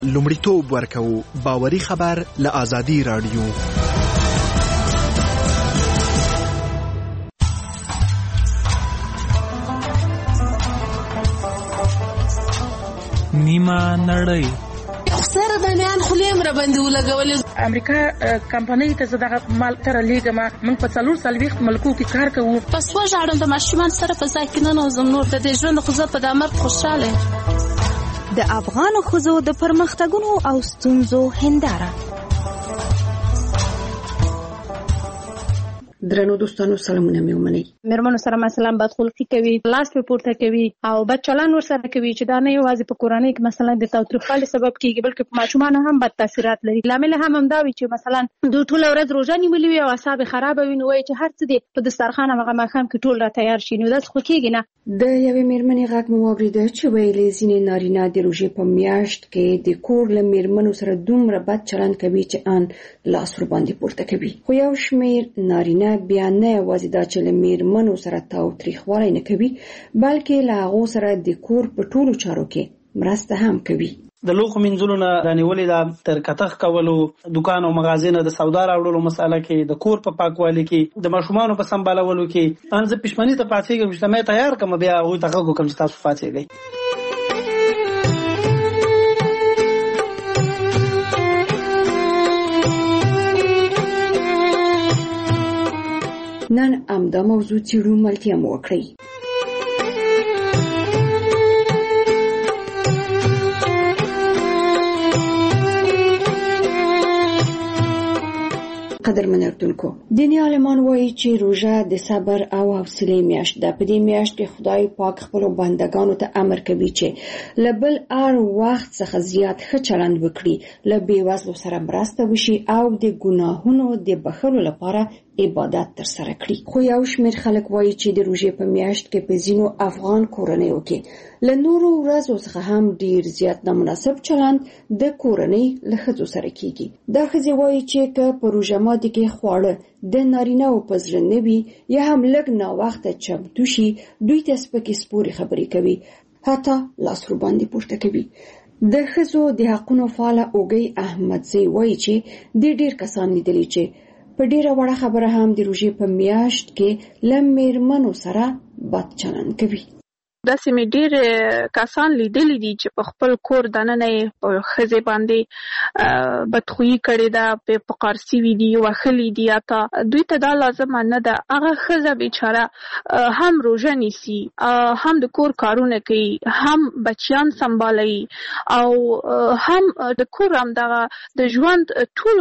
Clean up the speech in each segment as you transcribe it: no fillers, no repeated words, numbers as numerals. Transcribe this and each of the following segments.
لومړیتوب ورکوو باوري خبر له آزادي راډیو. نیمه نړۍ سره د نیان خلیم را باندې ولګولې. امریکا کمپنۍ ته زداغه مال تر لیګما موږ په 440 ملکو کې کار کوو. پس وژاړم د ماشومان سره په ځای کې نه نوزم نور د ژوند خو زه په د مرګ خوشاله. د افغان ښځو د پرمختګونو او ستونزو هنداره. درنو دوستانو سلامونه مې ومنئ. مېرمنو سره مثلا بدخلقي کوي، لاس په پورته کوي او بد چلند ورسره کوي چې دا نه یوازې په کورنۍ کې مثلا د تاوتریخوالي سبب کیږي بلکې په ماشومانو هم بد تاثیرات لري. لامل هم دا وي چې مثلا دوی ټول ورځ روزه نیولې وي او اعصاب خراب وي، نو وایي چې هر څه دې په دسترخوان هغه ماښام کې ټول را تیار شي، نو داس خو کیږي نه. د یوې مېرمنې غږ مو واورېده چې ویلې ځینې نارینه د روژې په میاشت کې د کور له مېرمنو سره دومره بد چلند کوي چې ان لاس ور باندې پورته کوي. خو یو شمېر نارینه بیا نه یوازې دا چې له مېرمنو سره تاوتریخوالی نه کوي بلکې له هغو سره د کور په ټولو چارو کې مرسته هم کوي. د لوښو مینځلو نه رانیولې ده تر کتغ کولو، دکان او مغازې نه د سودا راوړلو مساله کې، د کور په پاکوالي کې، د ماشومانو په سمبالولو کې. ان زه پښمنۍ ته پاتېږم چې مې تیار کړم بیا هغوی ته غږ وکړم چې تاسو پاتېږئ. نن همدا موضوع څېړو، ملتیا مو وکړئ. قدرمن اردوونکو، دیني عالمان وایي چې روژه د صبر او حوصلې میاشت ده. په دې میاشت کې خدای پاک خپلو بندګانو ته امر کوي چې له بل هر وخت څخه زیات ښه چلند وکړي، له بېوزلو سره مرسته وشي او د ګناهونو د بخښلو لپاره عبادت ترسره کړي. خو یو شمېر خلک وایي چې د روژې په میاشت کې په ځینو افغان کورنیو کې له نورو ورځو څخه هم ډیر زیات نامناسب چلند د کورنۍ له ښځو سره کیږي. دا ښځې وایي چې که په روژه ماتي کې خواړه د نارینه‌و په زړه نه وي یا هم لږ ناوخته چمتو شي، دوی ته سپکې سپورې خبرې کوي، حتی لاس ور باندې پورته کوي. د ښځو د حقونو فعاله اوږۍ احمدزی وایي چې د ډیر کسان لیدلي چې په ډیره وړه خبره هم د روژې په میاشت کې له مېرمنو سره بد چلند کوي. داسې مې ډېر کسان لیدلي دي چې په خپل کور دننه یې په ښځې باندې بدخویي کړې ده، په قارسي وي دي، وښلي دي، حتی دوی ته دا لازمه نه ده. هغه ښځه بیچاره هم روژه نیسي، هم د کور کارونه کوي، هم بچیان سنبالوي او هم د کور همدغه د ژوند ټول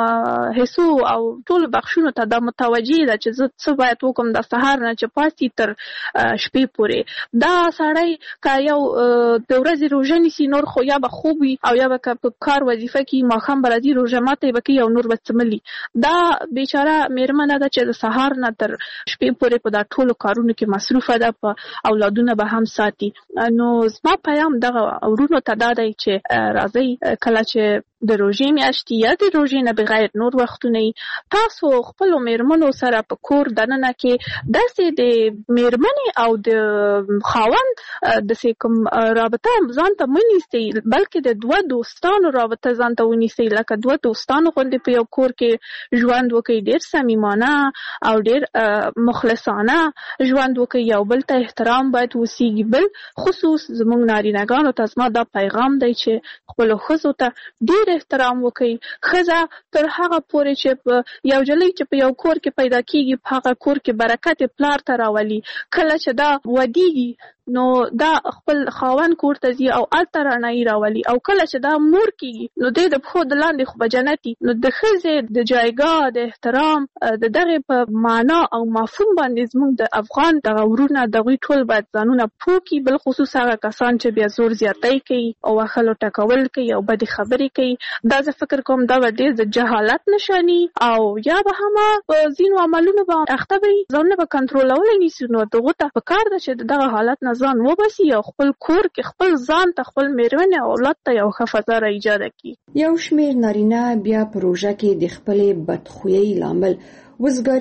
حصو او ټول بخشونو ته دا متوجه ده چې زه څه باید وکړم د سهار نه چې پاسي تر شپې پورې. دا سړی که یو د ورځې روژه نیسي نور خو یا به خوب وي او یا به که په کار وظیفه کې ماښام به راځي روژه ماتی به کوي او نور به څملي. دا بیچاره مېرمنه ده چې د سهار نه تر شپې پورې په دا ټولو کارونو کې مصروفه ده، په اولادونه به هم ساتي. نو زما پیام دغه ورونو ته دا دی چې راځئ کله چې د روژې میاشتې یا د روژې نه بغیر نور وختونه تاسو خپلو مېرمنو سره په کور دننه کې داسې د مېرمنې او د خاوند داسې کوم رابطه ځان ته مه نیسئ، بلکې د دوه دوستانو رابطه ځان ته ونیسئ، لکه دوه دوستانو غوندې په یو کور کې ژوند وکړئ، ډېر صمیمانه او ډېر مخلصانه ژوند وکړئ، یو بل ته احترام باید وسیږي. بل خصوص زموږ نارینه‌ګانو ته زما دا پیغام دی چې خپلو ښځو ته ډېر احترام وکړئ. ښځه تر هغه پورې چې یو جلۍ چې په یو کور کې پیدا کیږي په هغه کور کې برکت پلار ته راولي. کله چې دا ودیږي نو دا خپل خاوند کور ته ځي او هلته رڼایي راولي، او کله چې دا مور کیږي نو دی د پښو د لاندې خو به جنتي. نو د ښځې د جایګاه د احترام د دغې په معنا او مفهوم باندې زموږ د افغان دغه ورونه دغوی ټول باید ځانونه پوه کړي، بالخصوص هغه کسان چې بیا زور زیاتی کوي او وښلو ټکول کوي او بدې خبرې کوي. دا زه فکر کوم دا به ډېر د جهالت نښاني او یا به هم په ځینو عملونو به اخته به وي، ځانونه به کنټرولولی نیسي. نو دغو ته پکار ده چې دغه حالت نه ځان وباسي او خپل کور کې خپل ځان ته خپل مېرمنې او اولاد ته یو ښه فضا را ایجاده کړي. یو شمېر نارینه بیا په روژه کې د خپلې بدخویۍ لامل وزګاري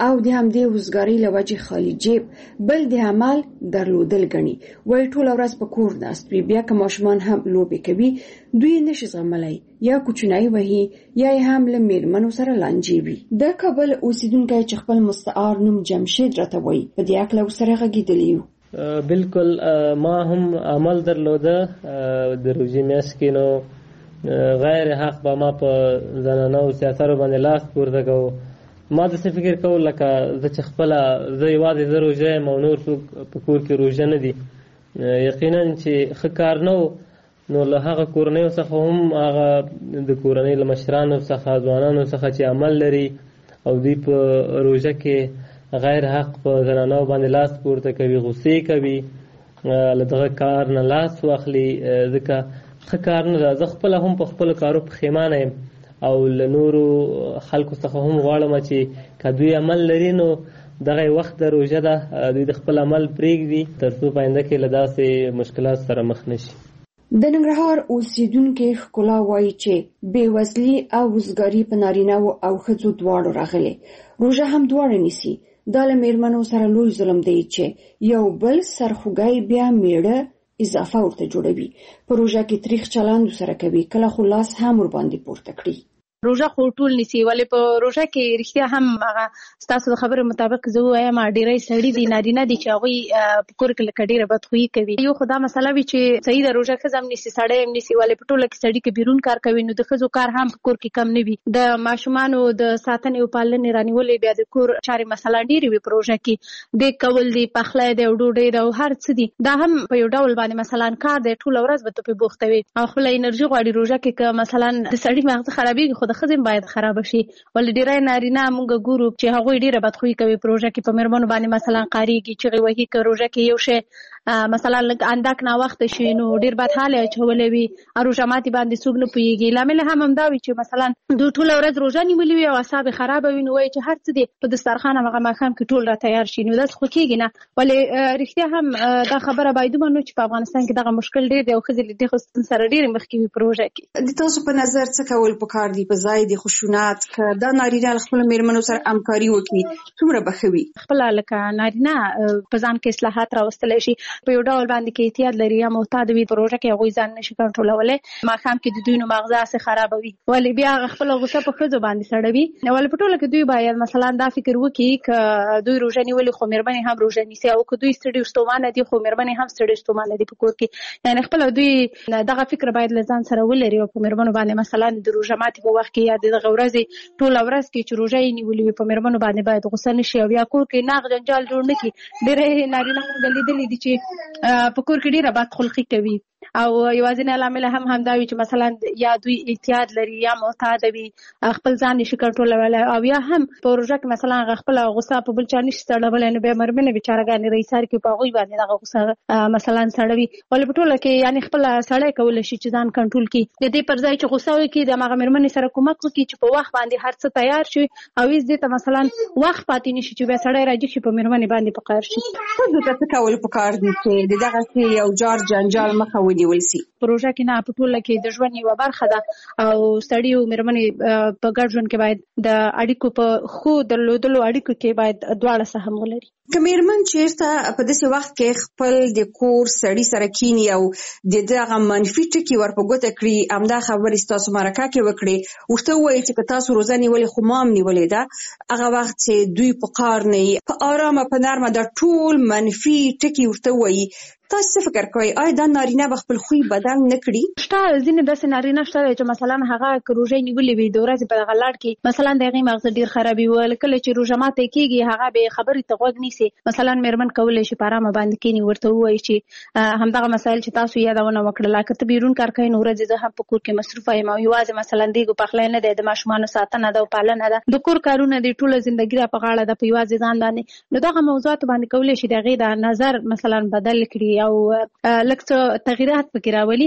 او د همدې وزګاری لوجې خالی جیب بل د عمل درلودل غني وای ټول ورځ په کور ناست وي بیا که ماشومان هم لوبې کوي دوی نشي زغملای یا کوچنی وهي یا هم له میرمنو سره لانجې وي د کابل اوسیدونکو چې خپل مستعار نوم جمشید راته وایي په دې اړه سره غږیدلی بالکل ما هم عمل درلوده د روزي میاشت کې نو غیر حق به ما په زنانو سیاستو باندې لاس پورته کوو ما داسې فکر کوو لکه زه چې خپله زه یوازې زه روژه یم او نور څوک په کور کې روژه نه دي یقینا چې ښه کار نه و نو له هغه کورنیو څخه هم هغه د کورنۍ له مشرانو څخه ځوانانو څخه چې عمل لري او دوی په روژه کې غیر حق په زنانو باندې لاس پورته کوي غصې کوي له دغه کار نه لاس واخلي ځکه ښه کار نه ده زه خپله هم په خپلو کارو پښیمانه یم او له نورو خلکو څخه هم غواړم چې که دوی عمل لري نو دغه وخت د روژه ده دوی د خپل عمل پرېږدي تر څو په آینده کې له داسې مشکلات سره مخ نه شي د ننګرهار اوسیدونکو ښکلا وایي چې بېوزلي او وزګاري په نارینه‌و او ښځو دواړو راغلي روژه هم دواړه نیسي دا له میرمنو سره لوی ظلم دی چې یو بل سرخوږی بیا میړه اضافه ورته جوړوي په روژه کې تریخ چلند سره کوي کله خو لاس هم ور باندې پورته کړي روژه خو ټول نیسي ولې په روژه کې رښتیا هم هغه ستاسو د خبرو مطابق زه وایم ډېری سړي دي نارینه دي چې هغوی په کور کې لکه ډېره بدخویي کوي یو خو دا مسله وي چې صحیح ده روژه ښځه هم نیسي سړی هم نیسي ولې په ټوله کې سړي که بیرون کار کوي نو د ښځو کار هم په کور کې کم نه وي د ماشومانو د ساتنې او پالنې رانیولې بیا د کور چارې مثلا ډېرې وي په روژه کې د کول دي پخلی دی او ډوډۍ ده او هر څه دي دا هم په یو ډول باندې مثلا کار دی ټوله ورځ به ته پرې بوخته وي او خپله انرژي غواړي روژه کې که مثلا د سړي مغزه خرابېږي خو د ښځې باید خراب شي ولې ډېری نارینه موږ ګورو چې هغوی ډېره بدخویي کوي په روژه کې په میرمنو باندې مثلا قاریږي چغې وهي که روژه کې یو شی مثلا لږ اندک ناوخته شي نو ډېر بد حال یې اچولی وي روژه ماتې باندې څوک نه پوهېږي لامل هم همدا وي چې مثلا دوی ټوله ورځ روژه نیولې وي او اعصاب یې خرابه وي نو وایي چې هر څه دی په دسترخوان همغه ماښام کې ټول را تیار شي نو داسې خو کېږي نه ولې رښتیا هم دا خبره باید ومنو چې په افغانستان کې دغه مشکل ډېر دی او ښځې له دې سره ډېرې مخکې وي په روژه کې د تاسو په نظر څه کول پکار دي په ځای د خشونت که دا نارینه له خپلو میرمنو سره همکاري وکړي څومره به ښه وي خپله لکه نارینه په ځان کې اصلاحات راوستلی شي په یو ډول باندې کې احتیاط لري یا معتاد وي په روژه کې هغوی ځان نشي کنټرولولی ماښام کې د دوی نو مغزه هسې خرابه وي ولې بیا هغه خپله غوسه په ښځو باندې سړوي ولې په ټوله کې دوی باید مثلا دا فکر وکړي که دوی روژه نیولې خو میرمنې هم روژه نیسي او که دوی ستړي ستومانه دي خو میرمنې هم ستړي ستومانه دي په کور کې یعنې خپله دوی دغه فکر باید له ځان سره ولري او په میرمنو باندې مثلا د روژه ماتې په وخت کې یا د دغه ورځې ټوله ورځ کې چې روژه یې نیولې وي په میرمنو باندې باید غوسه نه شي او یا کور کې ناغ جنجال جوړ نه کړي ډېری نارینه موږ لیدلي دي چې په کور کې ډېره بدخلقي کوي او یوازینی لامل هم همدا وي چې مثلا یا دوی احتیاط لري یا معتاد وي خپل ځان نشي کنټرولولی او یا هم په روژه کې مثلا خپله غوسه په بل چا نشي سړولی نو بیا میرمنې بېچارهګانې رئیسار کې په هغوی باندې دغه غوسه مثلا سړوي ولې په ټوله کې یعنې خپله سړی کولی شي چې ځان کنټرول کړي د دې پر ځای چې غوسه وکړي د هماغه میرمنې سره کومک وکړي چې په وخت باندې هر څه تیار شي او هېڅ دې ته مثلا وخت پاتې نه شي چې بیا سړی راجګ شي په میرمنې باندې په قهر شي ښځو ته څه کول پکار دي چې د دغسې یو جار جنجال مخه ونیول سي په روژه کې نه په ټوله کې د ژوند یوه برخه ده او سړي او میرمنې په ګډ ژوند کې باید د اړیکو په ښو درلودلو اړیکو کې باید دواړه سهم ولري که میرمن چېرته په داسې وخت کې خپل د کور سړي سره کیني او د دغه منفي ټکي ور په ګوته کړي همدا خبرې ستاسو مرکه کې وکړي ورته ووایي چې که تاسو روژه نیولې خو ما هم نیولې ده هغه وخت چې دوی په قهر نه وي په ارامه په نرمه دا ټول منفي ټکي ورته ووایي تاسو څه فکر کوئ آیا دا نارینه به خپل خوی بدل نه کړي شته ځینې داسې نارینه شته چې مثلا هغه که روژه نیولې وي د ورځې په دغه لړ کې مثلا د هغې مغزه ډېر خرابي وي کله چې روژه ماته کېږي هغه بې خبرې ته غوږ نیسي مثلا میرمن کولی شي په ارامه باندې کښېني ورته ووایي چې همدغه مسایل چې تاسو یادونه وکړله که ته بیرون کار کوې نو ورځې زه هم په کور کې مصروفه یم او یوازې مثلا دیګو پخلی نه دی د ماشومانو ساتنه ده او پالنه ده د کور کارونه دي ټوله زندګي را په غاړه ده په یوازې ځان باندې نو دغه موضوعاتو باندې کولی شي د هغې د نظر مثلا بدل کړي او لږ څه تغیرات پکې راولي.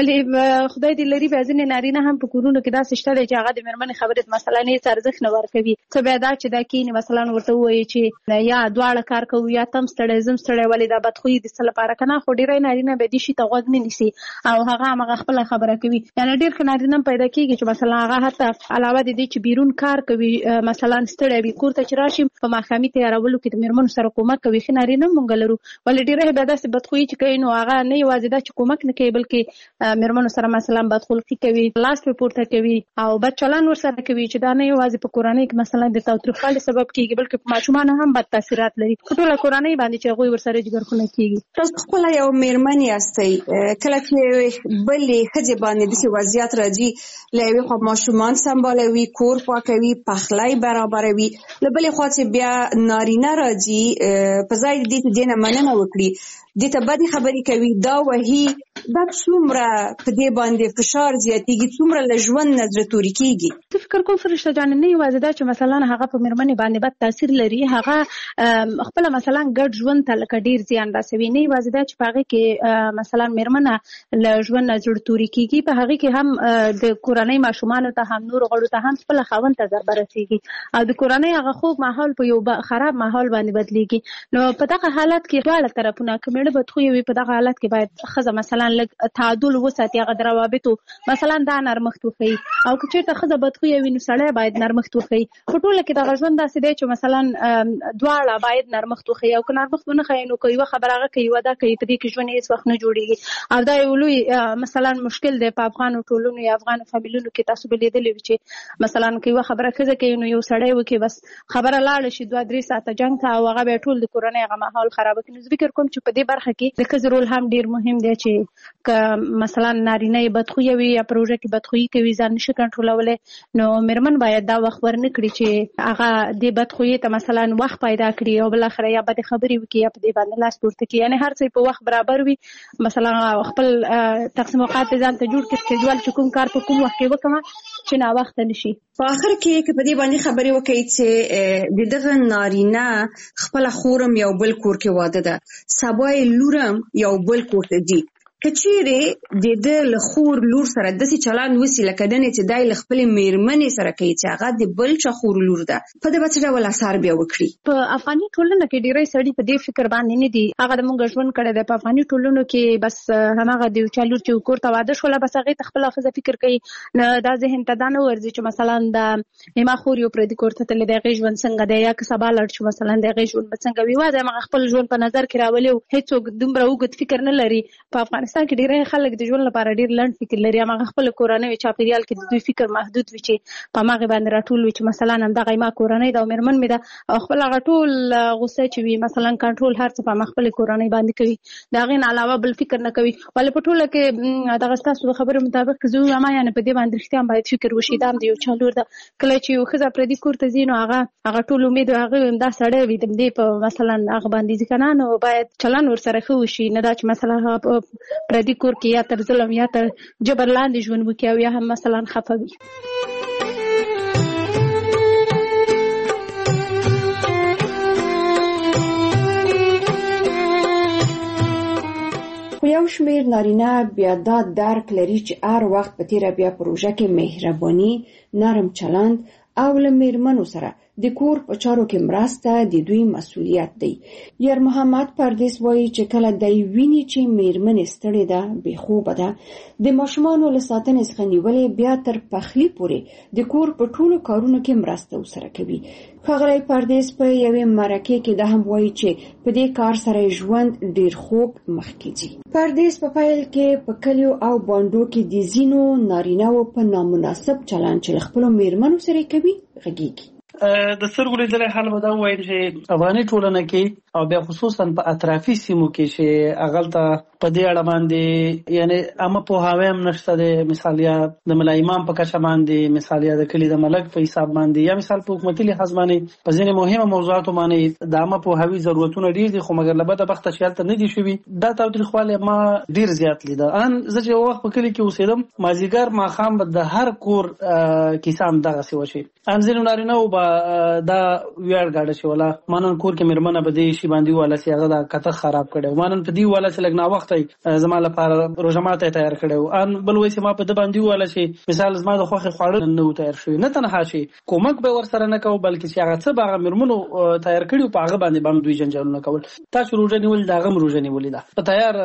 ولې خدای دې لري بیا ځینې نارینه هم په کورونو کې داسې شته دی چې هغه د مېرمنې خبرې مثلا هېڅ ارزښت نه ورکوي. څه بیا دا چې دا کېني مثلا ورته ووایي چې یا دواړه کار کوو یا ته هم ستړی زه هم ستړی، ولې دا بدخویي د څه لپاره که نه. خو ډېری نارینه بیا دې شي ته غوږ نه نیسي او هغه همغه خپله خبره کوي. یعنې ډېر ښه نارینه هم پیدا کېږي چې مثلا هغه حتی علاوه د دې چې بیرون کار کوي مثلا ستړی وي کور ته چې راشي په ماښامي تیارولو کې د مېرمنو سره کومک کوي. ښه نارینه هم موږ لرو، ولې ډېری بیا داسې بدخویي چې کوي نو هغه نه یوازې دا چې کومک نه کوي بلکې مېرمنو سره مثلا بدخلقي کوي، لاس پرې پورته کوي او بد چلند ورسره کوي چې دا نه یوازې په کورنۍ کې مثلا د تاوتریخوالي سبب کېږي بلکې په ماشومانو هم بد تاثیرات لري په ټوله کورنۍ باندې چې هغوی ورسره جګرخونه کېږي. تاسو خپله یو مېرمن یاستئ، کله چې بلې ښځې باندې داسې وضعیت راځي له یوې خوا ماشومان سمبالوي، کور پاکوي، پخلی برابروي، له بلې خوا چې بیا نارینه راځي په ځای د دې چې دې نه مننه وکړي دې ته بدې خبرې کوي، دا وهي، دا څومره په دې باندې فشار زیاتېږي، څومره له ژوند نه زړه توري کېږي. زه فکر کوم فرشته جانې نه یوازې دا چې مثلا هغه په مېرمنې باندې بد تاثیر لري، هغه خپله مثلا ګډ ژوند ته لکه ډېر زیان رسوي. نه یوازې دا چې په هغې کې مثلا مېرمنه له ژوند نه زړه توري کېږي، په هغې کې هم د کورنۍ ماشومانو ته هم نورو غړو ته هم خپله خاوند ته ضربه رسېږي او د کورنۍ هغه خوږ ماحول په یو خراب ماحول باندې بدلېږي. نو په دغه حالت کې دواړه طرفونه که مېړه بدخویه وي په دغه حالت کې باید ښځه مثلا لږ تعادل وساتي، هغه د روابطو مثلا دا نرمښت وښیي او که چېرته ښځه بدخویه وي نو سړی باید نرمښت وښیي. په ټوله کې دغه ژوند داسې دی چې مثلا دواړه باید نرمښت وښیي او که نرمښت ونه ښیي نو که یوه خبره هغه کوي یوه دا کوي، په دې کې ژوند هېڅ وخت نه جوړېږي او دا یو لوی مثلا مشکل دی په افغانو ټولنو یا افغانو فامیلونو کې. تاسو به لیدلي وي چې مثلا که یوه خبره ښځه کوي نو یو سړی وکړي بس خبره لاړه شي 2-3 ساعته جنګ ته او هغه بیا ټول د کورنۍ هغه ماحول خرابه کړي. نو زه فکر کوم چې په دې برخه کې د ښځې رول هم ډېر مهم دی چې که مثلا نارینه یې بدخویه وي یا پروژه کې بدخویي کوي ځان نشي کنټرولولی نو مېرمن باید دا وخت ورنه کړي چې هغه دې بدخویۍ ته مثلا وخت پیدا کړي او بالاخره یا بدې خبرې وکړي یا په دې باندې لاس پورته کړي. یعنې هر څه په وخت برابر وي، مثلا خپل تقسیم اوقات ځان ته جوړ کړي سکیجول چې کوم کار په کوم وخت کې وکړم چې ناوخته نه شي. په آخر کې که په دې باندې خبرې وکړئ چې د دغه نارینه خپله خورم یو بل کور کې واده ده، سبا یې لورم یو بل کور ته ځي، که چیرې د ده له خور لور سره داسې چلند وسي لکه دنې چې دی له خپلې مېرمنې سره کوي چې هغه د بل چا خور لور ده، په دې به څه ډول اثر بیا وکړي؟ په افغاني ټولنه کې ډېری سړي په دې فکر باندې نه دي. هغه د موږ ژوند کړی دی په افغاني ټولنو کې بس هماغه د یو چا لور چې کور ته واده شوله بس هغې ته خپله ښځه فکر کوي، نه دا ذهن ته دا نه ورځي چې مثلا د ما خور یو پردي کور ته تللی د هغې ژوند څنګه دی یا که سبا لاړ شو مثلا د هغې ژوند به څنګه وي. واده هماغه خپل ژوند په نظر کې راولي او هېڅوک دومره اوږد فکر نه لري. په افغانستان کې ډېری خلک د ژوند لپاره ډېر لنډ فکر لري، هماغه خپل کورنۍ چاپېریال کې د دوی فکر محدود وي چې په هماغې باندې راټول وي چې مثلا همدغه ما کورنۍ ده او مېرمن مې ده او خپل هغه ټول غوسه چې وي مثلا کنټرول هر څه په خپلې کورنۍ باندې کوي، د هغې نه علاوه بل فکر نه کوي. ولې په ټوله کې دغه ستاسو د خبرو مطابق که زه ووایم یعنې په دې باندې رښتیا هم باید فکر وشي دا هم د یو چا لور ده. کله چې یو ښځه پردي کور ته ځي نو هغه ټول امید هغه دا سړی وي د دې په مثلا هغه باندې ځي که نه نو باید چلند ورسره ښه وشي، نه دا چې مثلا هغه پردي کور کې یا تر ظلم یا تر جبر لاندې ژوند وکړي او یا هم مثلا خفه وي. خو یو شمېر نارینه بیا دا درک لري چې هر وخت په تېره بیا پروژه کې مهرباني، نرم چلند او له مېرمنو سره د کور په چارو کې مرسته د دوی مسؤلیت دی. یار محمد پردیس وایي چې کله دی ویني چې مېرمن ستړې ده، بې خوبه ده، د ماشومانو له ساتنې څخه نیولې بیا تر پخلي پورې د کور په ټولو کارونو کې مرسته ورسره کوي. ښاغلی پردیس په یوې مرکې کې دا هم وایي چې په دې کار سره ژوند ډېر خوږ مخکې ځي. پردیس په پیل کې په کلیو او بانډو کې د ځینو نارینه‌وو په نامناسب چلند چې له خپلو مېرمنو سره کوي غږیږي. د سترګو لیدلی حال به دا ووایم چې افغاني ټولنه کې او بیا خصوصا په اطرافي سیمو کې چې هغلته په دې اړه باندې یعنې عامه پوهاوی هم نشته دی، مثال یا د ملا امام په کچه باندې، مثال یا د کلي د ملک په حساب باندې، یا مثال په حکومتي لحاظ باندې په ځینې مهمه موضوعاتو باندې د عامه پوهاوي ضرورتونه ډېر دي، خو مګر له بده بخته چې هلته نه دي شوي. دا تاوتریخوالی ما ډېر زیات لیده. زه چې یو وخت په کلي کې اوسېدم، مازدیګر ماښام به د هر کور کیسه همدغسې وشي. ځینو نارینه‌وو به دا ویاړ غاډه چې ولا مانن کور کې مرمنه بده شي باندې والا چې هغه دا کته خراب کړي مانن په دی والا چې لګنا وخت زما لپاره روزماته تیار کړي ان بل وای چې ما په د باندې والا چې مثال زما د خوخه خواړه نه تیار شوی نه تنها شي کومک به ور سره نه کو بلکې چې هغه څه باغ مرمنو تیار کړي په هغه باندې دوی جنجالونه کول تاسو روزه نیول دا غم روزه نیول دا په تیار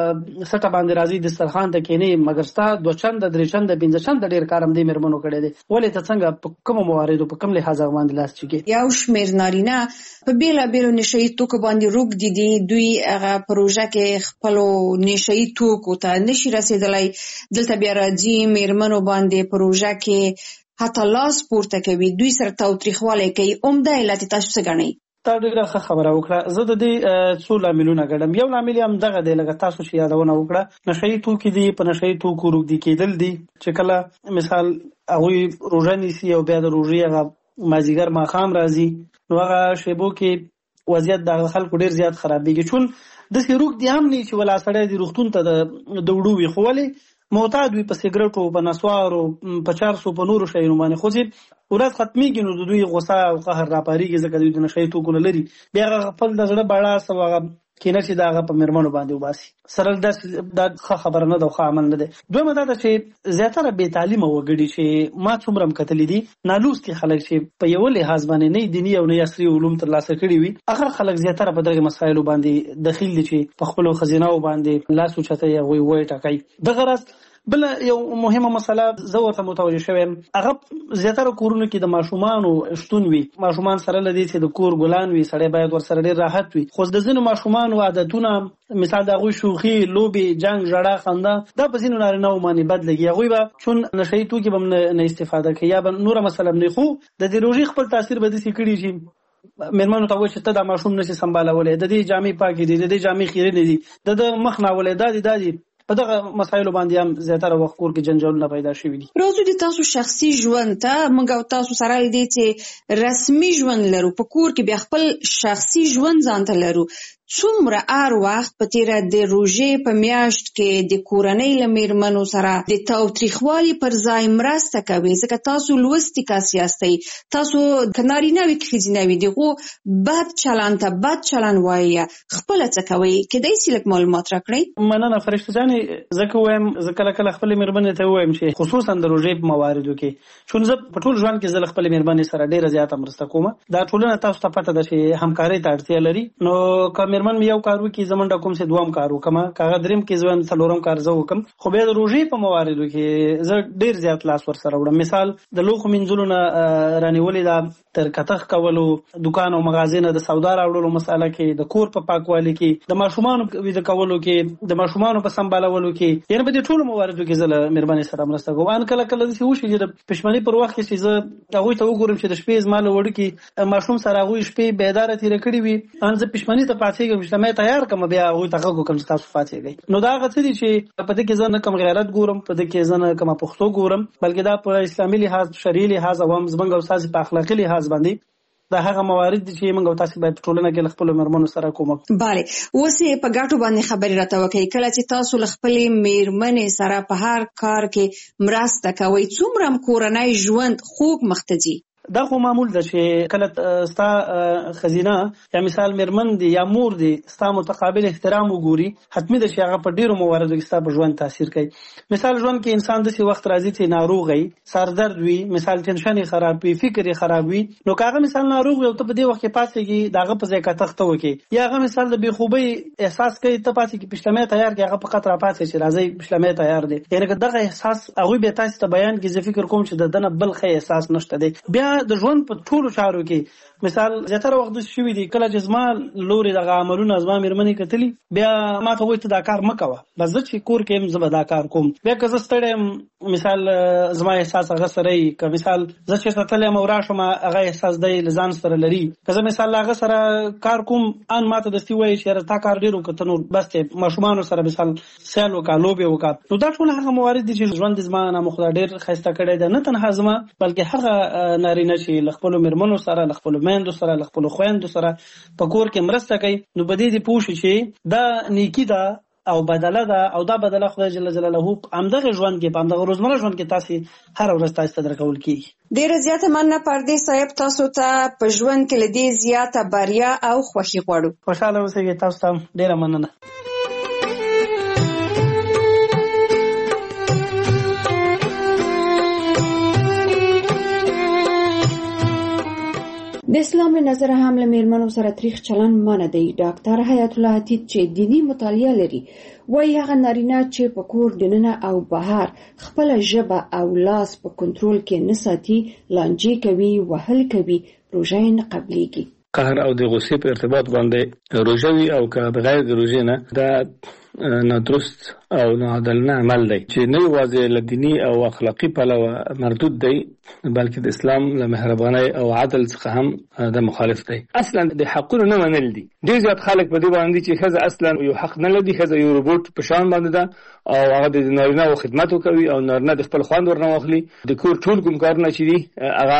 سټه باندې راځي د دسترخوان ته کېنی مګر ستا دوه چند درې چند پنځه چند ډیر کارم دی مرمنو کړي دي ولې ته څنګه په کوم مواردو په کوم لحاظ باندې لاس چګي یو شمیر نارینه په بیلا بیلو نشئی توکو باندې روغ دي دوی هغه پروژه کې خپل نشئی توکو ته نشي رسیدلای دلته بیا راځي مرمنو باندې پروژه کې حتی لاس پورته کوي دوی سره تاوتریخوالی کوي عمده علت تاسو څه ګڼئ تا ډیره خبره وکړه زه د دې څو لاملونه ګڼم یو لامل هم دغه دی لکه تاسو چې یادونه وکړه نشئی توکي دي په نشئی توکو روغ دي کېدل دي چې کله مثال هغوی روژه نیسي او بیا د روژې هغه مازدیګر ماښام راځي نو هغه شیبو کې وضعیت د خلکو ډیر زیات خرابېږي چون داسې روغ دي هم نه چې ولا سړی د روغتون ته د وړو وي خو ولې معتاد وي په سګرټو په نسوارو په 400 په نورو شیانو باندې خو چې ورځ ختمېږي نو د دوی غوسه او قهر راپارېږي ځکه دوی د نشئی توکو نه لري بیا هغه خپل د زړه بړاس او هغه کینه چې د هغه په میرمنو باندې وباسي سره دا خبره نه ده خو عمل نه ده دویمه دا ده چې زیاتره بې تعلیمه وګړي چې ما څومره هم کتلي دي نالوستي خلک چې په یو لحاظ باندې نه دیني او نه عصري علوم ترلاسه کړي وي هغه خلک زیاتره په دغه مسایلو باندې دخیل دي چې په خپلو خزینه‌و باندې لاس اوچتوي هغوی وایي ټاکي دغه راز بل یو مهمه مسله زه ورته متوجه شوم هغه زیاتره کورونو کې د ماشومانو شتون وي ماشومان سره لدی چې د کور ګلان وي سړی باید ور سره ډیر راحت وي خو د ځینو ماشومانو عادتونه مثال د هغوی شوخي لوبي جنگ ژړا خندا دا په ځینو نارینه‌و باندې بد لګي هغوی به چون نشئی توکي به نه استفاده کوي یا به نوره مسله نه خو د دې روژې خپل تاثیر به داسې کړي چې میرمنو ته وایي چې ته دا ماشوم نشي سمبالولی د دې جامې پاکې دي د دې جامې خیرنې دي د مخ ناولې دا دي په دغه مسایلو باندې هم زیاتره وخت کور کې جنجالونه پیدا شوي دي راځو د تاسو شخصي ژوند ته موږ او تاسو سره دې چې رسمي ژوند لرو په کور کې بیا خپل شخصي ژوند ځان ته لرو څومره هر وخت په تیره د روژې په میاشت کې د کورنۍ له میرمنو سره د تاوتریخوالي پر ځای مرسته کوي ځکه تاسو لوستي کس یاستئ تاسو که نارینه وي که ښځینه وي دغو بد چلند ته بد چلند وایي خپله څه کوئ کیدای شي لږ معلومات راکړئ مننه فرشته جانې زه که وایم زه کله کله خپلې میرمنې ته ووایم چې خصوصا د روژې په مواردو کې چون زه په ټول ژوند کې زه له خپلې میرمنې سره ډېره زیاته مرسته کوم دا ټولنه تاسو ته پته ده چې همکارۍ ته اړتیا لري نو که میرمن یو کار وکړي زه منډه کوم چې دوم کار وکړم که هغه درېیم کې زه څلورم کار زه وکړم خو بیا د روژې په مواردو کې زه ډېر زیات لاس ورسره وړم مثال د لوښو مینځلو نه رانیولې ده تر کتغ کولو دکان او مغازې نه د سودا راوړلو مسأله کې د کور په پاکوالي کې د ماشومانو ویده کولو کې د ماشومانو په سمبالولو کې یعنې په دې ټولو مواردو کې زه له میرمنې سره مرسته کوم ان کله کله داسې وشي چې د پښمنۍ پر وخت کې چې زه هغوی ته وګورم چې د شپې زما له وړوکي ماشوم سره هغوی شپې بیداره تېره کړې وي ان زه پښمنۍ ته پاڅېږم چې مې تیار کړم بیا هغوی ته غږ وکړم چې تاسو پاڅېږئ نو دا هغه څه دي چې په دې کې زه نه کوم غیرت ګورم په دې کې زه نه کومه پښتو ګورم بلکې دا په اسلامي لحاظ شرعي لحاظ او هم زموږ او ستاسې په اخلاقي لحاظ باندې دا هغه موارد دي چې موږ او تاسو باید په ټولنه کې له خپلو میرمنو سره کومک بله اوس یې په ګټو باندې خبرې راته وکړئ کله چې تاسو له خپلې میرمنې سره په هر کار کې مرسته کوئ څومره کورنی ژوند خوږ مخته ځي دا خو معمول ده چې کله ستا خزینه یا مثال میرمن دی یا مور دی ستا متقابل احترام وګوري حتمی ده چې هغه په ډیرو مواردو کې ستا په ژوند تاثیر کوي مثال ژوند کې انسان داسې وخت راځي چې ناروغ وي سردرد وي مثال ټینشن یې خراب وي فکر یې خراب وي نو که هغه مثال ناروغ وي او ته په دې وخت کې پاڅېږي د هغه په ځای کتغ وکړي یا هغه مثال د بېخوبۍ احساس کوي ته پاڅېږي پشلمۍ تیار کړي هغه فقط راپاڅي چې راځئ پشلمۍ تیار دی یعنې که دغه احساس هغوی بیا تاسې ته بیان کړي زه فکر کوم چې د ده نه بل ښه احساس نشته دی بیا د ژوند په ټولو چارو کې مثال زیاتره وخت داسې شوي دي کله چې زما لورې دغه عملونه زما میرمنې کتلي بیا ما ته وایي ته دا کار مه کوه بس زه چې کور کې یم زه به دا کار کوم بیا که زه ستړی یم مثال زما احساس هغه سره وي که مثال زه چېرته تللی یم او راشم هغه احساس دی له ځان سره لري که زه مثال له هغه سره کار کوم ان ما ته دستي وایي چې یاره تا کار ډېر وکړه ته نور بس دی ماشومانو سره مثال سیل وکړه لوبې وکړه نو دا ټول هغه موارد دي چې ژوند زما نامه خدای ډېر ښایسته کړی دی نه تنها زما بلکې هغه نارینه چې له خپلو میرمنو سره له خپلو میندو سره له خپلو خویندو سره په کور کې مرسته کوي نو په دې دې پوه شي چې دا نیکي ده او بدله ده او دا بدله خدای جل جلاله همدغه ژوند کې په همدغه روزمره ژوند کې تاسو هر ورځ تاسو ته درکول کیږي. ډیره زیاته مننه پردیس صاحب، تاسو ته په ژوند کې لدی زیاته بریا او خوښي غواړو. خوشاله اوسئ. تاسو ته ډیره مننه. د اسلام له نظره هم له میرمنو سره تریخ چلند منع دی. ډاکټر حیات الله عتیق چې دینی مطالعه لري وایي هغه نارینه چې په کور دننه او بهر خپل ژبه او لاس په کنټرول کې نه ساتي، لانجې کوي، وهل کوي، روژه یې نه قبلېږي. قهر او د غصې په ارتباط باندې روژه وي او که بغیر د روژې نه دا نادرست او ناعادلانه عمل دی چې نه یوازې له دیني او اخلاقي پلوه مردود دی بلکې د اسلام له مهربانۍ او عدل څخه هم د مخالف دی. اصلا د حقونو نه منل دي. ډېر زیات خلک په دې باندې چې ښځه اصلا یو حق نه لري، ښځه یو روبوټ په شان باندې ده او هغه د نارینه خدمت کوي او نارینه د خپل خوند ورنه واخلي. د کور ټول کوم کارونه چې دي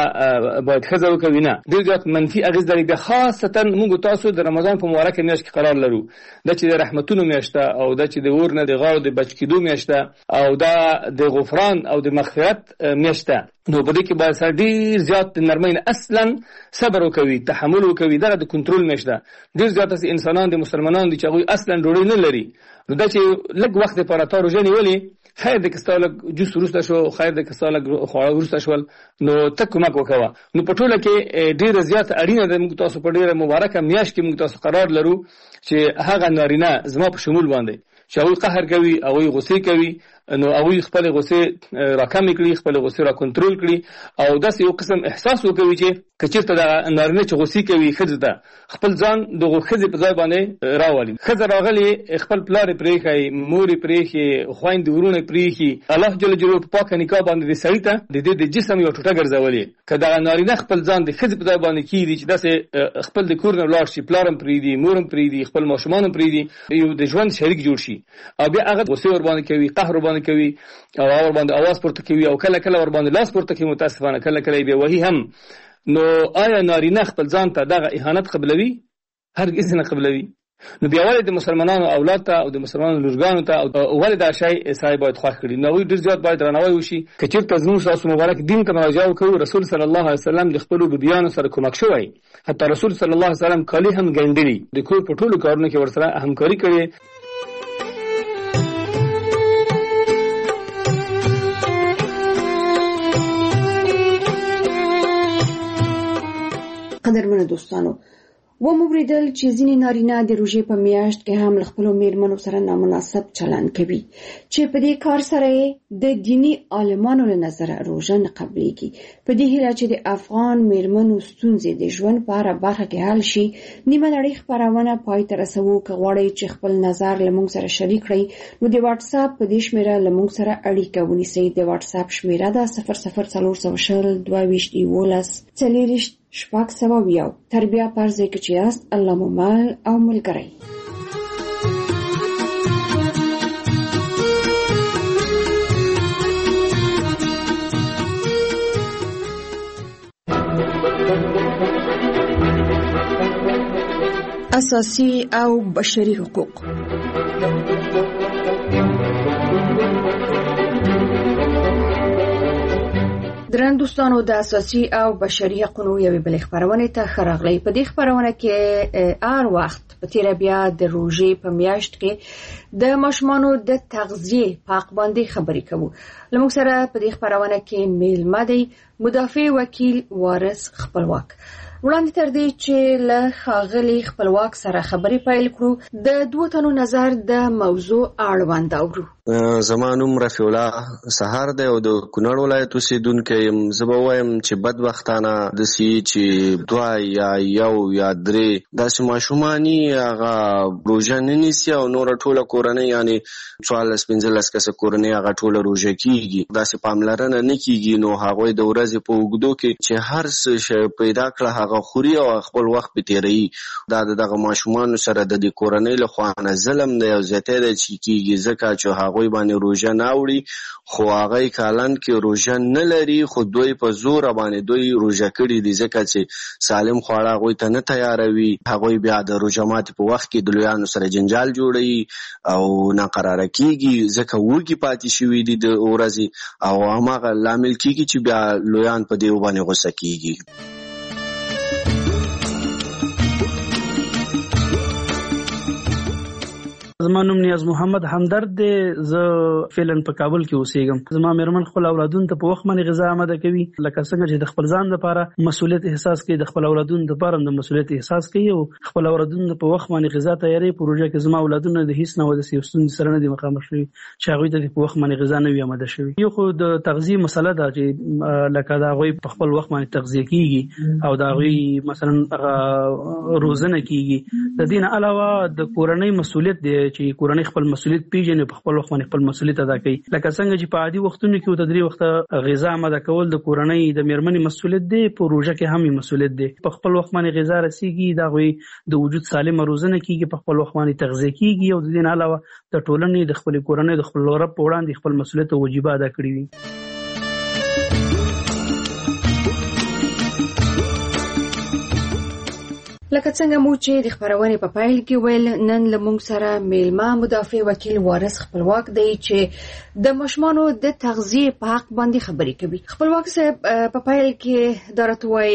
هغه باید ښځه وکوي. نه، ډېر زیات منفي اغېز لري. خاصتا موږ تاسو د رمضان په مبارکه میاشت کې قرار لرو، دا چې د رحمتونو میاشت او دا چې د اور نه د غاړو د بچ کېدو میاشت او دا د غفران او د مغفرت میاشت. نو په دې کې باید سره ډېر زیات نرمۍ نه اصلا صبر وکوي، تحمل وکوي. دا د کنټرول میاشت ده. ډېر زیات انسانان د مسلمانان دي چې هغوی اصلا ډوډۍ نه لري، نو دا چې لږ وخت دپاره تا روژه نیولې، خیر دی که ستا لږ جوس وروسته شو، خیر دی که ستا لږ خواړه وروسته شول، نو ته کومک وکوه. نو په ټوله کې ډېره زیاته اړینه ده. موږ تاسو په ډېره مبارکه میاشت کې موږ تاسو قرار لرو چې هغه نارینه زما په شمول باندې چې هغوی قهر کوي، هغوی غصې کوي، نو هغوی خپل غصې راکمې کړي، خپل غصې را کنټرول کړي او داسې یو قسم احساس وکوي چې که چېرته دغه نارینه چې غصې کوي ښځې ته خپل ځان دغو ښځې په ځای باندې راولي. ښځه راغلې خپل پلار یې پرېښی، مور یې پرېښي، خویندې ورونه یې پرېښي. الله جل جلاله په پاکه نکاح باندې د سړي ته د دې د جسم یوه ټوټه ګرځولې. که دغه نارینه خپل ځان د ښځې په ځای باندې کېږدي چې داسې خپل د کور نه ولاړ شي، پلار هم پرېږدي، مور هم پرېږدي، خپل ماشومان هم پرېږدي، یو د ژوند شریک جوړ شي او بیا هغه غصې ورباندې کوي، قهر ورباندې کوي او ور باندې आवाज پورته کوي او کله کله ور باندې لاس پورته کوي، متاسفانه کله کله به وਹੀ هم. نو آیا نارینه خپل ځان ته دغه اهانت قبلوي؟ هرگز نه قبلوي. نو بیا ولې د مسلمانانو اولاد ته او د مسلمانانو لورګانو ته ولې دا شی سړی باید خوښ کړي؟ نو ډېر زیات باید درناوی وشي. که چېرته زموږ ستاسو مبارک دین ته مراجعه وکړو، رسول صلی الله علیه وسلم د خپلو بیبیانو سره کومک شوی، حتی رسول صلی الله علیه وسلم کالي هم ګنډلي، د کور په ټولو کارونو کې ورسره همکاري کړې. قدرمنو دوستانو، وموریدل چې ځینې نارینه د روژې په میاشت کې هم له خپلو میرمنو سره نامناسب چلند کوي چې په دې کار سره د دینی عالمانو له نظره روژه نه قبلېږي. په دې هیله چې د افغان میرمنو ستونزې د ژوند په هره برخه کې حل شي، نیمه نړۍ خپرونه پای ته رسوو. که غواړئ چې خپل نظر له موږ سره شریک کړئ نو د واتساپ په دې شمېره له موږ سره اړیکه ونیسئ. د واتساپ شمېره ده 00402011 4 تربیه پرځای کې چې یاست الله مو مل او ملګری. اساسي او بشري حقوق. درن دوستانو، د اساسي او بشري حقوقو یوې بلې خبرونه ته ښه راغلی. په دې خبرونه کې هر وخت په تیره بیا د روژې په میاشت کې د ماشومانو د تغذیې په حق باندې خبرې کوو. لموږ سره په دې خبرونه کې میلمه دی مدافع وکیل وارث خپلواک. وړاندې تر دې چې له ښاغلي خپلواک سره خبرې پیل کړو، د دوه تنو نظر د موضوع اړوند اورو. زما نوم رفیع الله سهار دی او د کونړ ولایت اوسېدونکی یم. زه به وایم چې بدبختانه داسې چې دوه یا یو یا درې داسې ماشومان هغه روژه نه نیسي او نوره ټوله کورنۍ یعنې 14-15 کسه کورنۍ هغه ټوله روژه کېږي. داسې پاملرنه نه کېږي. نو هغوی د ورځې په اوږدو کې چې هر څه شی پیدا کړه هغه هغه خوري او خپل وخت په تیری. دا دغه ماشومان سره د کورنۍ له خوا نه ظلم دی او زیاته دی چې کیږي ځکه چې هغوی باندې روژه نه وړي خو هغه کالن کې روژه نه لري خو دوی په زور باندې دوی روژه کړي دي ځکه چې سالم خواړه هغوی ته نه تیاروي. هغوی بیا د روژه ماتي په وخت کې د لویانو سره جنجال جوړوي او ناقراره کیږي ځکه وږي پاتې شوي دي د ورځې او هماغه لامل کیږي چې بیا لویان په دې باندې غوسه کیږي. زما نوم نیاز محمد همدرد دی. زه فعلا په کابل کې اوسېږم. زما مېرمن خپل اولادونو ته په وخت باندې غذا آماده کوي لکه څنګه چې د خپل ځان لپاره مسؤلیت احساس کوي د خپل اولادونو لپاره د مسؤلیت احساس کوي او خپل اولادونو په وخت باندې غذا تیاری. پروژه کې زما اولادونو د هیڅ نه د سیستم سره نه دي مخامخ شوي چې هغوی ته په وخت باندې غذا نه وي آماده شوي. یو خو د تغذیه مسله ده چې لکه د هغوی په خپل وخت باندې تغذیه کیږي او د هغوی مثلا روزنه کیږي. د دې نه علاوه د کورنۍ مسؤلیت دی چې کورنۍ خپل مسؤلیت پیژني په خپل وخت باندې خپل مسؤلیت ادا کوي. لکه څنګه چې په عادي وختونو کې د 3 وخت غذا آماده کول د کورنۍ د میرمنې مسؤلیت دی په روژه کې هم مسؤلیت دی. په خپل وخت باندې غذا رسیږي دا غوي د وجود سالم روزنه کیږي په خپل وخت باندې تغذیه کیږي او د دې نه علاوه د ټولنې د خپل کورنۍ د خپل رب په وړاندې خپل مسؤلیت او واجب ادا کړی وي. لکه څنګه مو چې د خبرونې په پایل کې ویل نن لمونږ سره میلمه مدافع وکیل وارث خپلواک دی چې د ماشومانو د تغذیه په حق باندې خبرې کوي. خپلواک صاحب په پایل کې درته وایي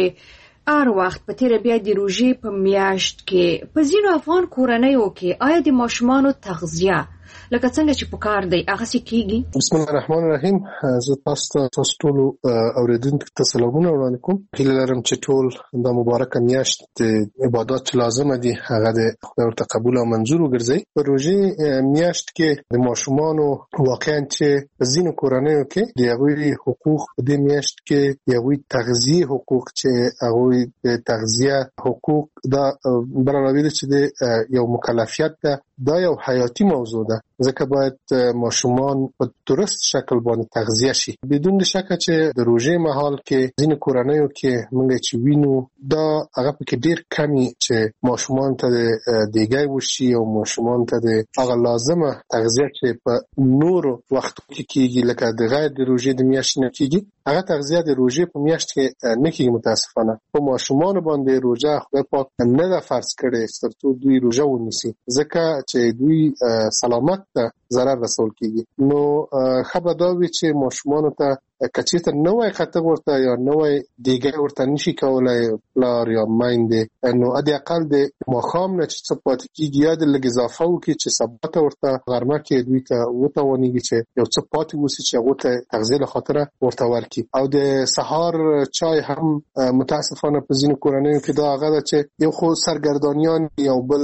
چې هر وخت په تیر بیا د روژې په میاشت کې په ځینو افغان کورنیو کې آیا د ماشومانو تغذیه لکه څنګه چې پکار دی هغه څه کیږي؟ بسم الله الرحمن الرحیم. زه تاسو ټول اوریدونکو ته سلامونه وړاندې کوم. هیله لرم چې ټول د مبارکه میاشت د عبادت چې لازم دي هغه د خدای ورته قبول او منظور وګرځي. په روژې میاشت کې د ماشومانو واقعا چې په ځینو کورنیو کې د هغوی حقوق په دې میاشت کې د هغوی تغذیه حقوق چې هغوی د تغذیه حقوق دا برابروي چې د یو مکلفیت ده. دا یو حیاتي موضوع ده ځکه باید ماشومان په درست شکل باندې تغذیه شي. بدون شک چې د روژې مهال کې ځینې کورنیو کې موږ چې وینو دا هغه پکې ډیر کمی چې ماشومان ته د دیګای وشي او ماشومان ته د هغه لازمه تغذیه چې په نورو وختو کې کیږي لکه د غیر د روژې د میاشتې نه کیږي هغه تغذیه د روژې په میاشت کې نه کیږي. متاسفانه په ماشومان باندې روژه خدای پاک نه دا فرض کړي ترڅو دوی روژه ونیسي ځکه چې دوی سلامت ته ضرر رسول کیږي. نو خبرداوي چې ماشومان ته کچېته نوې خطر ورته یا نوې دیګه ورته نشي کولای پلار یا مایندې نو ادي اقل د مخام نه چې څه پاتې کیږي یا د لږ اضافه وکړي چې سبات ورته غرمه کې دوی ته وتاونيږي چې یو څه پاتې وسی چې هغه ته تغذیه له خاطر ورته ورکي. او د سحر چای هم متاسفانه په ځینو کورنیو کې دا هغه چې یو خو سرګردانیان یو بل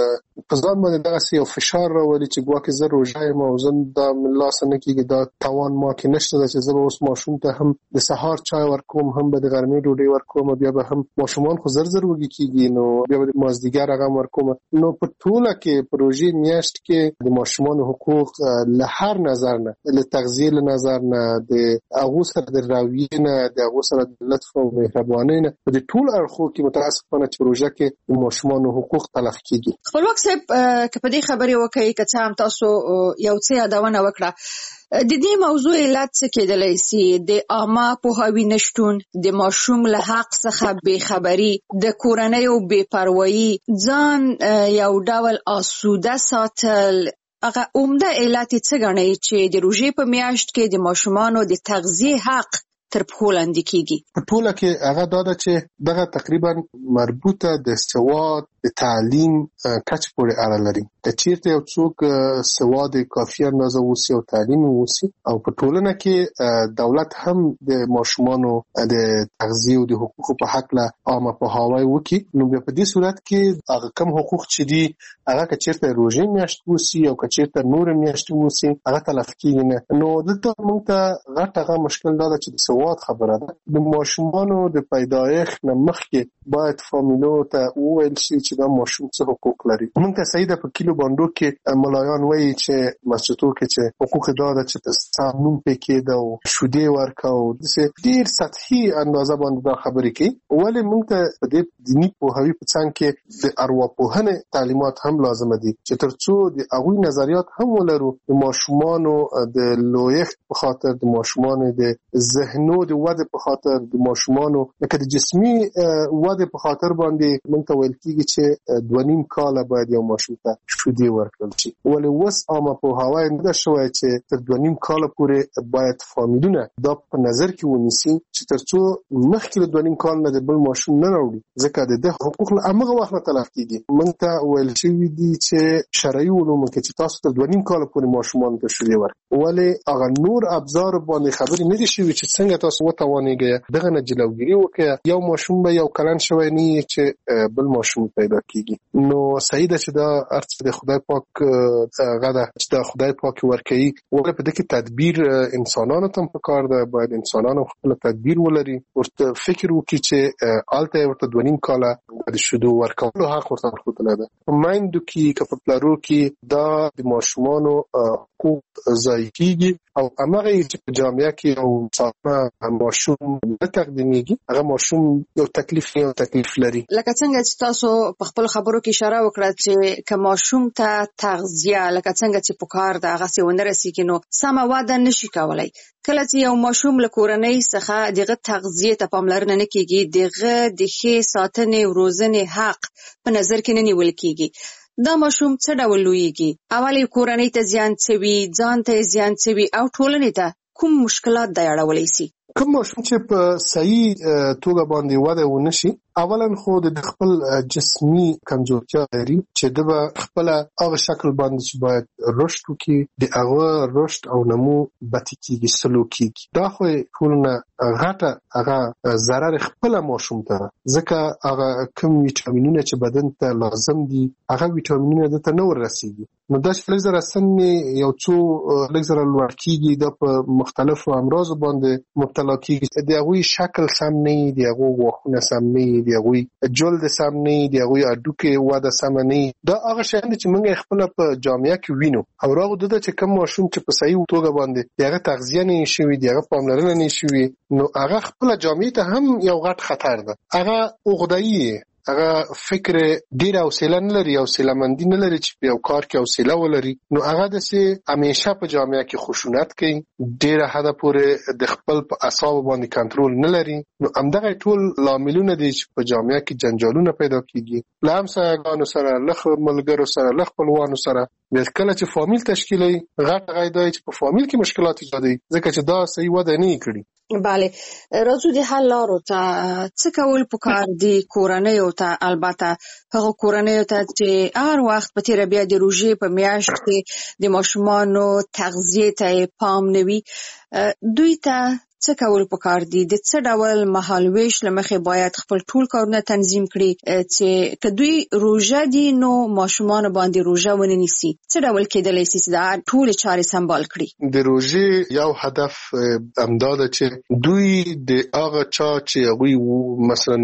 په ځان باندې دغه یو فشار راولي چې ګواکې زه روژه یم او زه د ملاس نه کېږي دا توان ما کې نشته چې زه اوس ماشوم ته هم د سحر چای ورکوم هم به د غرمې ډوډۍ ورکوم بیا به هم ماشومان خو زر وږي کېږي نو بیا به د مازدیګر هغه ورکوم. نو په ټوله کې پروژې میاشت کې د ماشومان حقوق له هر نظر نه له تغذیه له نظر نه د هغو سره د راویې نه د هغو سره د لطف او مهربانۍ نه په دې ټول اړخو کې متاسفانه چې پروژه کې د ماشومان حقوق تلف کېږي. خپلواک صاحب که په دې خبرې وکړئ که څه هم تاسو یو څه یادونه وکړه د دې موضوع علت څه کېدلی سي؟ د عامه پوهاوي نشتون، د ماشوم له حق څخه بې خبري، د کورنیو بې پروایي، ځان یو ډول آسوده ساتل هغه عمده علت څه ګڼئ چې د روژې په میاشت کې د ماشومانو د تغذیې حق تر پښو لاندې کیږي؟ په ټوله کې هغه دا ده چې دغه تقریبا مربوطه د سواد د تعلیم کچ پورې اړه لري. که چیرته یو څوک سواد کافي اندازه وسی او تعلیم وسی او په ټولنه کې دولت هم د ماشومانو د تغذیه او د حقوقو په حق له عامه پوهاوی وکړي نو بیا په دې صورت کې هغه کم حقوق چې دي هغه که چیرته روژې میاشت وسی او که چیرته نور میاشت وسی هغه تلف کیږي نه. نو دلته موږ ته غټ هغه مشکل دا ده چې د سواد خبره ده. د ماشومانو د پیدایښت نه مخکې باید فامیلو ته وویل شي چې دا ماشوم څه حقوق لري. موږ ته صحیح ده په کیلو باندو کې ملایان وایي چې مسجدو کې چې حقوق دا ده چې سامون پې کېده او شودې ورکه او داسې ډېر سطحي اندازه باندې دا خبرې کوي. ولې موږ ته په دې دیني پوهاوي په څنګ کې د ارواپوهنې تعلیمات هم لازمه دي چې تر څو د هغوی نظریات هم ولرو د ماشومانو د لویښت په خاطر، د ماشومانو د ذهنو د ودې په خاطر، د ماشومانو لکه د جسمي ودې په خاطر باندې موږ ته ویل کېږي چې 2.5 کاله باید یو ماشوم ته شودې ورکړل شي. ولې اوس عامه پوهاوی نه ده شوی چې تر 2.5 کاله پورې باید فامیلونه دا په نظر کې ونیسي چې تر څو مخکې له 2.5 کال نه د بل ماشوم نه راوړي، ځکه د ده حقوق له همغه وخت نه تلف کېږي. موږ ته ویل شوي دي چې شرعي علومو کې چې تاسو تر 2.5 کاله پورې ماشومانو ته شودې ورکړئ. ولې هغه نور ابزار باندې خبرې نه دي شوي چې څنګه تاسو وتوانېږئ دغه نه جلوګیري وکړئ. یو ماشوم به یو کلن شوی نه وي چې بل ماشوم پیدا کېږي. نو صحیح ده چې دا هر څه د خدای پاک هغه ده چې دا خدای پاک ورکوي. ولې په دې کې تدبیر انسانانو ته هم پکار ده. باید انسانانو خپل تدبیر ولري، ورته فکر وکړي چې هلته ورته 2.5 کاله د شودو ورکولو حق ورته ورښودلی ده. په میندو کې که په پلرو کې دا د ماشومانو حقوق ضایع کېږي او همغه چې په جامعه کې یو سالمه ماشوم نه تقدیمیږي، هغه ماشوم یو تکلیف لري. لکه څنګه چې تاسو په خپل خبرو کې اشاره وکړه چې که ماشوم ته تغذیه لکه څنګه چې پکار ده هغسې ونه رسېږي نو سمه وده نشي کولی. کله چې یو ماشوم له کورنۍ څخه دغه تغذیې ته پاملرنه نه کېږي، دغه د ښې ساتنې او روزنې حق په نظر کې نه نیول کېږي، دا ماشوم څه ډول لویږي؟ اولې کورنۍ ته زیان څه وي، ځان ته زیان څه وي او ټولنې ته کوم مشکلات دی اړولی سي؟ کوم ماشوم چې په صحیح توګه باندې وده ونه شي، اولا خو د خپل جسمي کمزورتیا لري چې د به خپل هغه شکل باندې چې باید رشد وکړي، د هغه رشد او نمو بطی کېږي، سلو کېږي. دا خو ټول نه غټه هغه ضرر خپل ماشوم ته، ځکه هغه کوم ویټامینونه چې بدن ته لازم دي هغه ویټامینونه دته نه ورسېږي. نو دا چې لږ زره سن یو څو لږ زره لوړ کېږي، دا په مختلفو امراضو باندې مبتلا کېږي. د هغوی شکل سم نه وي، د هغوی غاښونه سم نه وي، د هغوی جلد سم نه وي، د هغوی هډوکې وده سمه نه وي. دا هغه شیان دي چې موږ خپله په جامعه کې وینو. او راغو ده چې کوم ماشوم چې په صحیح توګه باندې د هغه تغذیه نه وي شوې، د هغه پاملرنه نه شوې، نو هغه خپله جامعې ته هم یو غټ خطر ده. هغه عقده‌ایي، هغه فکر ډیر حوصله نه لري، حوصله مندي نه لري چې په یو کار کې حوصله ولري. نو هغه داسې همیشه په جامعه کې خشونت کوي، ډیره حده پورې د خپل په اعصابو باندې کنټرول نه لري. نو همدغه ټول لاملونه دي چې په جامعه کې جنجالونه پیدا کېږي، له همسایګانو سره، له ملګرو سره، له خپلوانو سره. بیا کله چې فامیل تشکیلوي، غټ هغه دی چې په فامیل کې مشکلات ایجادوي، ځکه چې دا صحیح وده نه کړي. بله، راځو د حل لارو ته. څه کول پکار دي کورنیو ته؟ البته هغه کورنیو ته چې هر وخت په تیره بیا د روژې په میاشت کې د ماشومانو تغذیې ته پام نه وي، دوی ته څه کول پکار دي؟ د څه ډول مهالویش له مخې باید خپل ټول کارونه تنظیم کړي چې که دوی روژه دي نو ماشومانو باندې روژه ونه نیسي؟ څه ډول کېدلی سي چې دا ټولې چارې سمبال کړي؟ د روژې یو هدف همدا ده چې دوی د هغه چا چې هغوی مثلا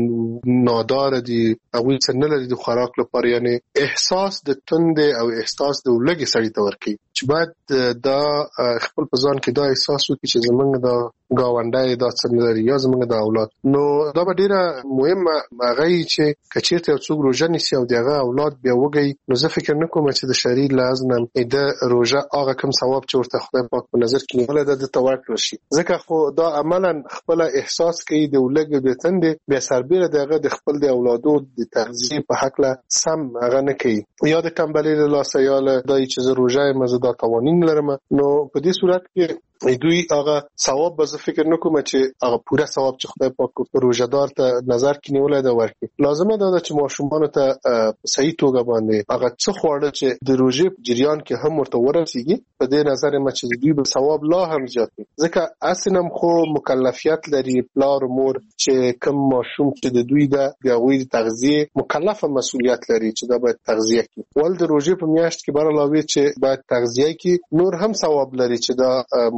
نادار دي، هغوی څه نه لري د خوراک لپاره، یعنی احساس د تندې او احساس د لږې سړي ته ورکوي، چې باید دا خپل په ځان کې دا احساس وکړي چې زمونږ دا ګاونډی دا څه نه لري یا زمونږ د اولاد. نو دا به ډیره مهمه هغه چې که چېرته یو څوک روژه نیسي او د هغه اولاد بیا وږی، نو زه فکر نه کوم چې د شرعي لحاظ نه د روژه هغه کوم ثواب چې ورته خدای پاک په نظر کې نیولی ده دته ورکړل شي، ځکه خو دا عملا خپله احساس کوي د لږ د تندې، بیا سربیره د هغه د خپل د اولادو د تغذیې په هکله سم هغه نه کوي، یا د ټمبلۍ له لاسه یا له دای چې زه روژه یم زه دا توانین لرم. نو په دې صورت کې دوی هغه ثواب به زه فکر نه کوم چې هغه پوره ثواب چې خدای پاک روژهدار ته نظر کې نیولی ده ورکړي. لازمه ده چې ماشومانو ته صحیح توګه باندې هغه څه خواړه چې د روژې جریان کې هم ورته ورسیږي، په دې نظر ما چې دوی به ثواب لا هم زیات وي، ځکه اصلا خو مکلفیت لري پلار و مور چې کوم ماشوم چې د دوی ده د هغوی د تغذیې مکلفه مسؤلیت لري چې دا باید تغذیه کړي. ول د روژې په میاشت کې بر علاوه چې باید تغذیه کړي، نور هم ثواب لري چې دا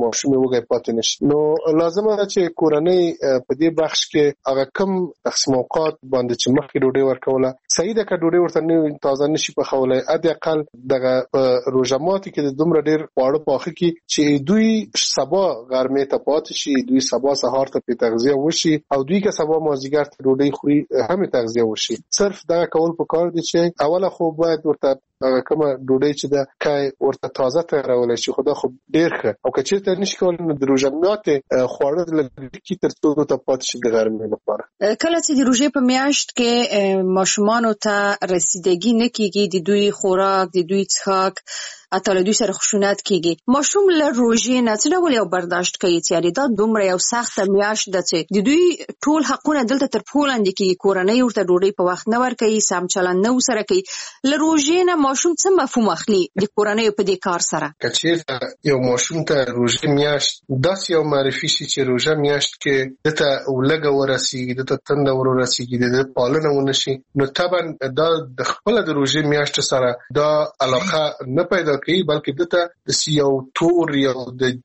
ماشوم وګي پاتې نشي. نو لازمه ده چې کورنۍ په دې بخش کې هغه کم تقسیم اوقات باندې چې مخکې ډوډۍ ورکوله صحیح ده، که ډوډۍ ورته نه تازه نشي پخولای ادي اقل دغه روژه ماتي کې د دومره ډیر خواړه پاخه کی چې دوی سبا غرمې ته پاتې شي، دوی سبا سهار ته په تغذیه وشي او دوی که سبا مازیګر ته ډوډۍ خوري هم تغذیه وشي. صرف دا کول پکار دي چې اوله خو باید ورته هغه کومه ډوډۍ چې دا کای ورته تازه تیارول شي، خدا خو ډیر ښه. او که چیرته نشي کولای نو د روژه ماتي خواړه لږ تر څو ته پاتې شي د غرمې لپاره. کله چې د روژې په میاشت کې ماشومانو ته رسیدګي نه کیږي د دوی خوراک د دوی څښاک اته له دوی سره خشونت کیږي، ماشوم له روژې نه څه ډول یو برداشت کوي چې دا دومره یو سخت میاشت ده چې د دوی ټول حقونه دلته تر پښو لاندې کیږي، کورنۍ ورته ډوډۍ په وخت نه ورکوي، سم چلند نه وسره کوي. له روژې نه ماشوم څه مفهوم اخلي د کورنۍ په دې کار سره؟ که چیرته یو ماشوم ته روژې میاشت داسې یو معرفي شي چې روژه میاشت کې دته ولګه ورسیږي، دته تنده ورسیږي، د پالنه ونشي، نو طبعا دا د خپل د روژې میاشت سره دا علاقه نه پیدا کوي، بلکې دته د یو تور یو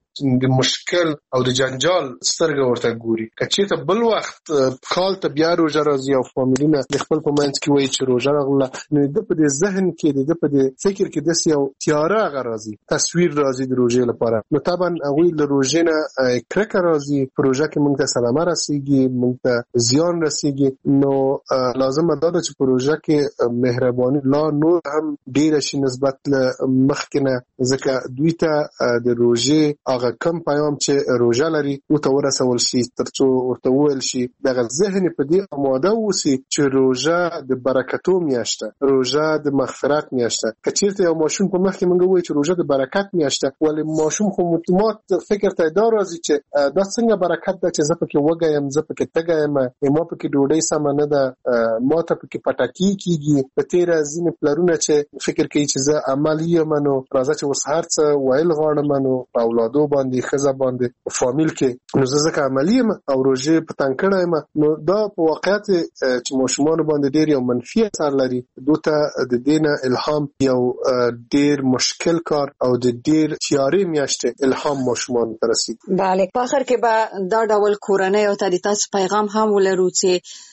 د مشکل او د جنجال سترګه ورته ګوري. کچېته بل وخت کال ته بیا روژه راځي او فامیلونه د خپل په منځ کې وایي چې روژه راغله، نو د په دې ذهن کې د په دې فکر کې د یو تیاره راځي، تصویر راځي د روژې لپاره. نو طبعا هغه له روژې نه کرکه راځي، پروژه کې موږ ته سلامه رسیږي، موږ ته زیان رسیږي. نو لازم ده چې پروژه کې مهرباني لا نور هم ډیر شي نسبت له مخکنه، ځکه دوی ته د روژې کم پیام چې روژه لري او ته ورسول شي ترڅو ورته وویل شي دغه ذهن په دې آماده وسی چې روژه د برکتو میاشته، روژه د مغفرت میاشته. کچیرته یو ماشوم په مخ کې مونږ وایي چې روژه د برکت میاشته، ولی ماشوم خو متمات فکر ته دا راځي چې دا څنګه برکت ده چې زه پکې وګایم، زه پکې تګایم، ما پکې ډوډۍ سم نه ده، ما ته پکې پټاکی کیږي. په تیر ځینې پلرونه چې فکر کوي چې زه عملی منو راځه چې وس هر څه وایل غواړم منو اولادو باندې خزه باندې فامیل کې، نو زه ځکه عملی او روژه په تنګ کړم. نو دا په واقعیت چې ماشومان باندې ډیر یو منفي اثر لري. دوته د دینه الهام یو ډیر مشکل کار او د ډیر تیارې میاشته الهام ماشومان ترسي. bale په اخر کې به دا ډول کورنۍ او ته د تاسو پیغام هم ولرو چې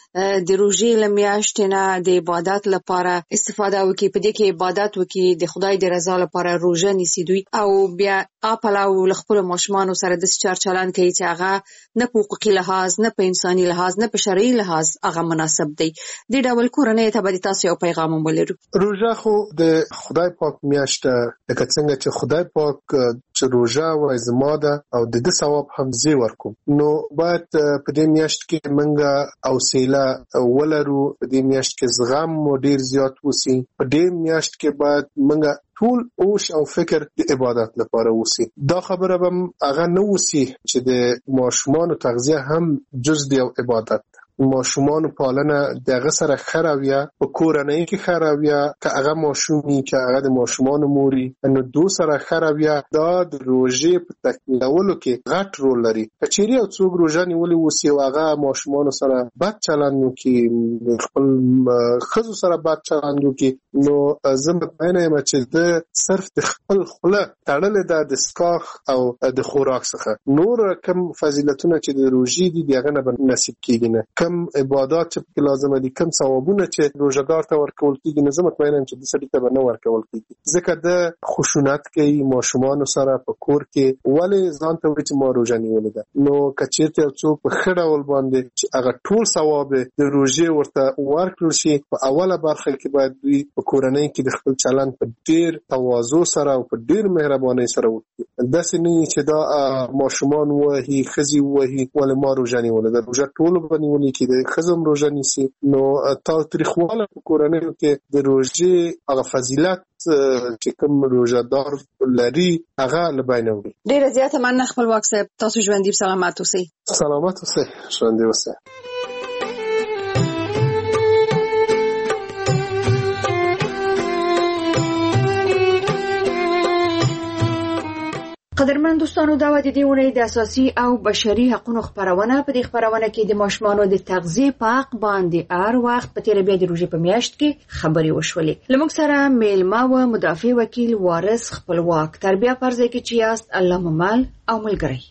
د روژې لمیاشتې نه د عبادت لپاره استفاده وکړي، په دې کې عبادت وکړي، د خدای د رضا لپاره روژه نیسي دوی، او بیا اپلاو خپل ماشومان سره د چار چلند کوي چې هغه نه په حقوقي لحاظ، نه په انساني لحاظ، نه په شرعي لحاظ هغه مناسب دی. د ډول کورنۍ ته به تاسو یو پیغام ولرو. روژه خو د خدای پاک میاشته، لکه څنګه چې خدای پاک چې روژه وای زما ده او د دې ثواب هم زی ورکوم، نو باید په دې میاشت کې منګه او سیله ولرو، په دې میاشت کې زغم مو ډیر زیات وسی، په دې میاشت کې باید منګه ټول اوش او فکر د عبادت لپاره وسی. دا خبره به هغه نه وسی چې د ماشومان تغذیه هم جز دی عبادت. ماشومان پالنه دغه سره خراویا په کورنۍ کې خراویا، که هغه ماشومي که هغه د ماشومان موري، نو دو سره خراویا دا د روژې په تکمیلولو کې غټ رول لري. کچېری او څوک روژه نیولې وسی او هغه ماشومان سره بد چلند وکړي، خپل خزو سره بد چلند وکړي، نو زه مطمئن یم چې د صرف د خپل خوله تړلې ده د سکاخ او د خوراک څخه، نور کم فضیلتونه چې د روژې دي دغه نه نصیب کیږي، نه کم عبادت چې لازم دي، کم ثوابونه چې روژهدار ته ورکول کیږي، نه زه مطمئن یم چې د سړي ته به نه ورکول کیږي، ځکه د خشونت کوي ماشومان سره په کور کې، ولی ځان ته وایي چې ما روژه نیولې ده. نو که چېرته یو څوک په ښه ډول باندې چې هغه ټول ثواب د روژې ورته ورکړل شي، په اوله برخه کې باید دوی په کورنۍ کې د خپل چلند په ډیر تواضع سره او په ډیر مهربانۍ سره وکړي. داسې نه چې دا ماشومان وایي ښځې وایي ولې ما روژه نیولې ده، روژه ټول به نیولې کې د ښځم روژه نیسي. نو تاوتریخواله په کورنیو کې د روژې هغه فضیلت چې کوم روژهدار لري هغه له بینه وړي. ډیره زیاته مننه خپلواک صاحب، تاسو ژوندي سلامت اوسئ. سلامت اوسئ، ژوندي اوسئ. قدرمن دوستانو دا د دې ونې د اساسي او بشري حقوقو خبرونه په دې خبرونه کې د ماشومانو د تغذیه په حق باندې هر وخت په تیر بیا د روزي په میاشت کې خبري وشولې. لمونږ سره میلمه و مدافع وکیل وارث خپلواک تربیه پرځای کې چې یاست الله ممل او ملګری.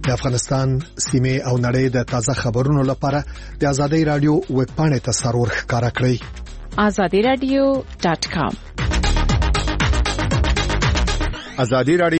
د افغانستان سیمه او نړۍ د تازه خبرونو لپاره د ازادي رادیو ویب پاڼې ته سرور ښکارا کړئ azadiradio.com. ازادي رادیو